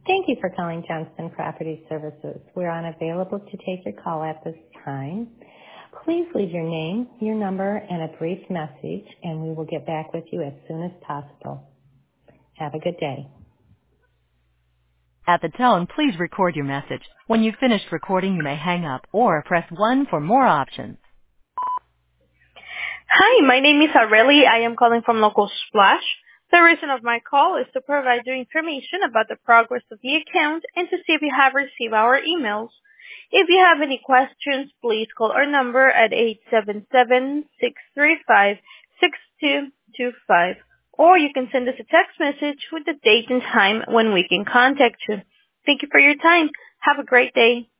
Thank you for calling Johnston Property Services. We're unavailable to take your call at this time. Please leave your name, your number, and a brief message, and we will get back with you as soon as possible. Have a good day. At the tone, please record your message. When you've finished recording, you may hang up or press 1 for more options. Hi, my name is Aurelie. I am calling from Local Splash. The reason of my call is to provide you information about the progress of the account and to see if you have received our emails. If you have any questions, please call our number at 877-635-6225, or you can send us a text message with the date and time when we can contact you. Thank you for your time. Have a great day.